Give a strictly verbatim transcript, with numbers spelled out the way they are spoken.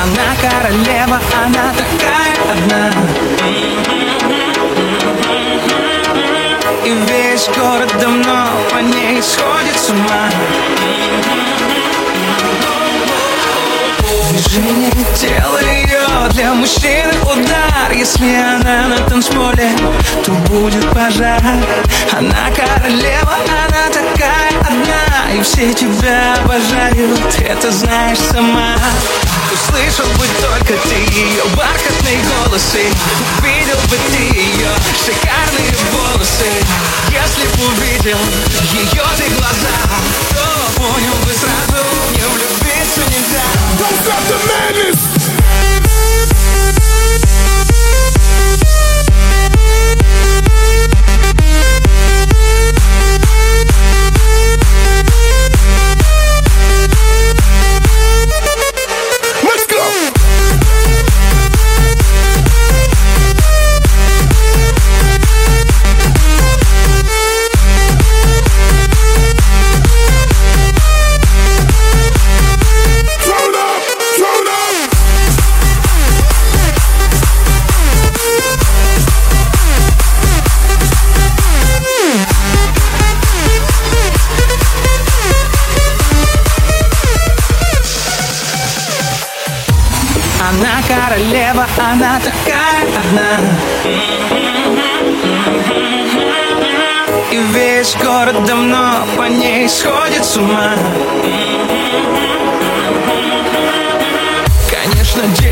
Она королева, она такая одна. И весь город давно по ней сходит с ума. Движение тела ее для мужчины удар. Если она на танцполе, то будет пожар. Она королева, она такая одна. И все тебя обожают, это знаешь сама. Услышал бы только ты ее бархатный голос, и увидел бы ты ее шикарные волосы. Если б увидел ее ты глаза, то понял бы сразу, не влюбиться нельзя. Don't stop the madness! Она королева, она такая одна. И весь город давно по ней сходит с ума. Конечно,